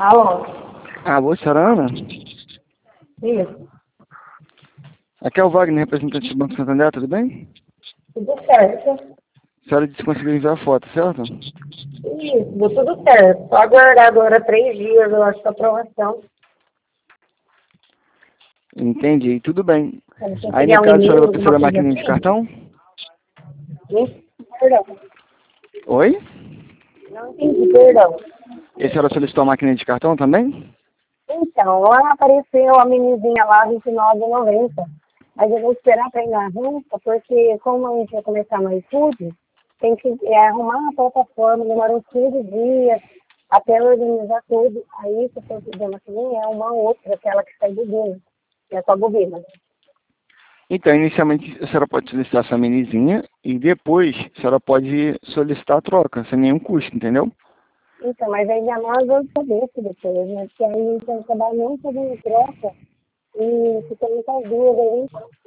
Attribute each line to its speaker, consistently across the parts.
Speaker 1: Alô?
Speaker 2: Alô, senhora Ana?
Speaker 1: Isso.
Speaker 2: Aqui é o Wagner, representante do Banco Santander, tudo bem?
Speaker 1: Tudo certo.
Speaker 2: A senhora disse que conseguiu enviar a foto, certo?
Speaker 1: Isso, deu tudo certo. Só aguardar agora 3 dias, eu acho, da aprovação.
Speaker 2: Entendi, tudo bem.
Speaker 1: Quando você
Speaker 2: Aí,
Speaker 1: pegar
Speaker 2: no
Speaker 1: um
Speaker 2: caso, a senhora
Speaker 1: e-mail,
Speaker 2: vai precisar
Speaker 1: alguma
Speaker 2: da
Speaker 1: coisa
Speaker 2: maquininha de
Speaker 1: assim.
Speaker 2: cartão?
Speaker 1: Isso, perdão.
Speaker 2: Oi?
Speaker 1: Não entendi, perdão.
Speaker 2: E a senhora solicitou a maquininha de cartão também?
Speaker 1: Então, lá apareceu a menininha lá, R$29,90. Mas eu vou esperar para ir na rampa, porque como a gente vai começar no iFood, tem que arrumar a plataforma, demora uns 15 dias até organizar tudo. Aí, se eu for pedir uma maquininha, é uma outra, aquela que sai bobina, que é só bobina.
Speaker 2: Então, inicialmente, a senhora pode solicitar essa minizinha e depois a senhora pode solicitar a troca, sem nenhum custo, entendeu?
Speaker 1: Então, mas ainda mais dor de cabeça depois, né? Porque aí a gente vai acabar não fazendo troca e fica muitas duas aí.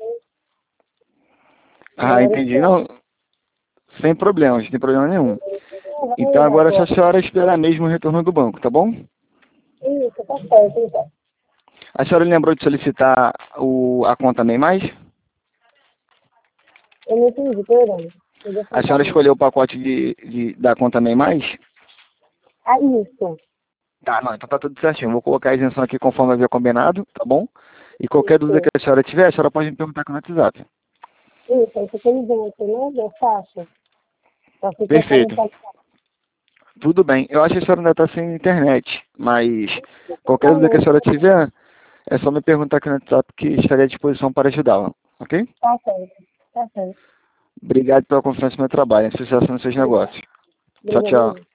Speaker 2: Ah, entendi. Não, sem problemas, sem problema nenhum. Então, agora é só a senhora esperar mesmo o retorno do banco, tá bom?
Speaker 1: Isso, tá certo, então.
Speaker 2: A senhora lembrou de solicitar a conta MEI Mais?
Speaker 1: Eu não entendi, perdão.
Speaker 2: A senhora escolheu o pacote da conta MEI Mais?
Speaker 1: Ah, isso.
Speaker 2: Tá, não, então tá tudo certinho. Vou colocar a isenção aqui conforme havia combinado, tá bom? E qualquer dúvida que
Speaker 1: Isso.
Speaker 2: a senhora tiver, a senhora pode me perguntar aqui no WhatsApp.
Speaker 1: Isso, aí fica isento, né? Da faixa. Só fica como
Speaker 2: Perfeito.
Speaker 1: tá.
Speaker 2: Tudo bem. Eu acho que a senhora ainda está sem internet, mas qualquer dúvida que a senhora tiver, é só me perguntar aqui no WhatsApp que estarei à disposição para ajudá-la, ok?
Speaker 1: Tá certo. Tá certo.
Speaker 2: Obrigado pela confiança no meu trabalho. Sucesso nos seus
Speaker 1: Obrigada.
Speaker 2: negócios. Tchau, tchau.
Speaker 1: Obrigada.